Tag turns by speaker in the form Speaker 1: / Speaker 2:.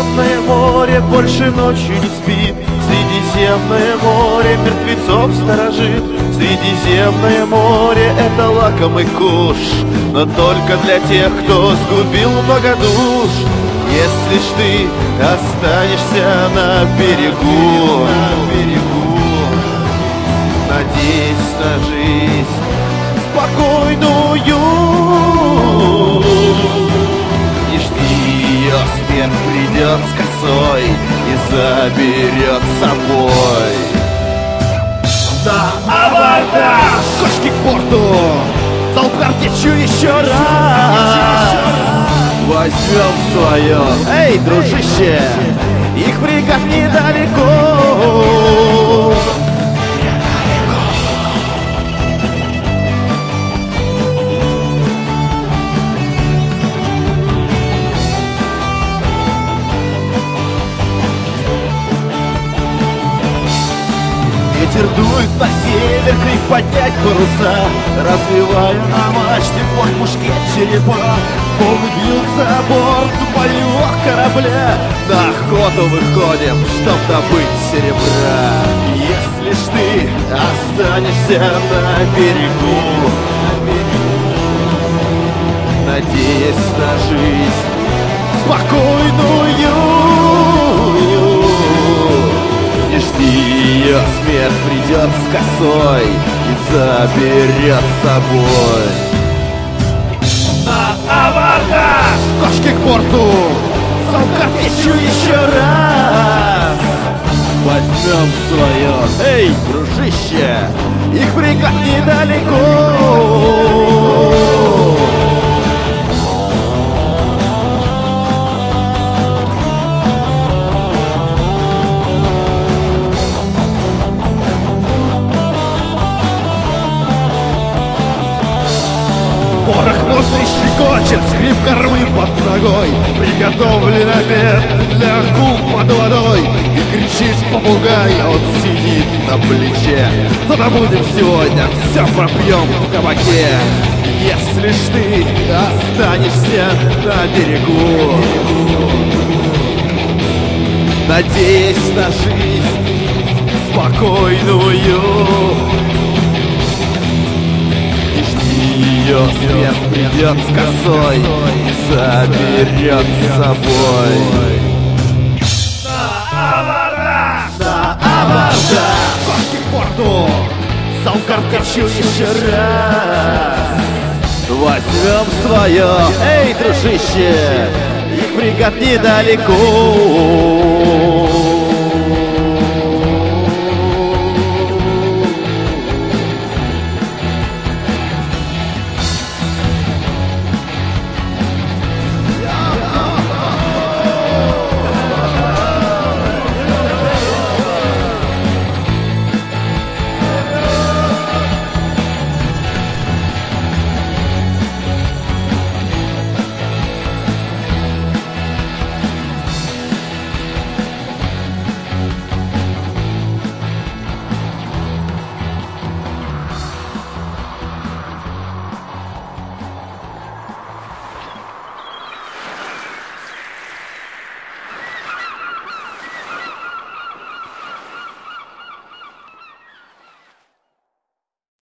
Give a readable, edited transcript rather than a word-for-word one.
Speaker 1: Средиземное море больше ночью не спит. Средиземное море мертвецов сторожит. Средиземное море — это лакомый куш, но только для тех, кто сгубил много душ. Если ж ты останешься на берегу, надеясь на жизнь спокойную, не жди ее, смерть придет с косой и заберет с собой. На абордаж! Кошки к борту! Залпар течу еще раз! Возьмем свое! Эй, дружище! Их фрегат недалеко! Ветер дует на север, крик поднять паруса, развивая на мачте форт мушкет черепа. Волны бьются о борт малюк корабля. На охоту выходим, чтоб добыть серебра. Если ж ты останешься на берегу, надеясь на жизнь спокойную, не жди ее, смерть придет с косой и заберет с собой. На абордаж! Кошки к борту! Салка течу еще раз! Возьмем свое! Эй, дружище! Их фрегат недалеко! Порох мощный щекочет, скрип кормы под ногой. Приготовлен обед для губ под водой. И кричит попугай, а он сидит на плече. Что-то будем сегодня, все пропьем в кабаке. Если ж ты останешься на берегу, надеясь на жизнь спокойную, ее смерть придет с косой и заберет с собой. На абордаж! На абордаж! Кошки к борту! Салкар течу еще раз! Возьмем свое! Эй, дружище! Их фрегат недалеко!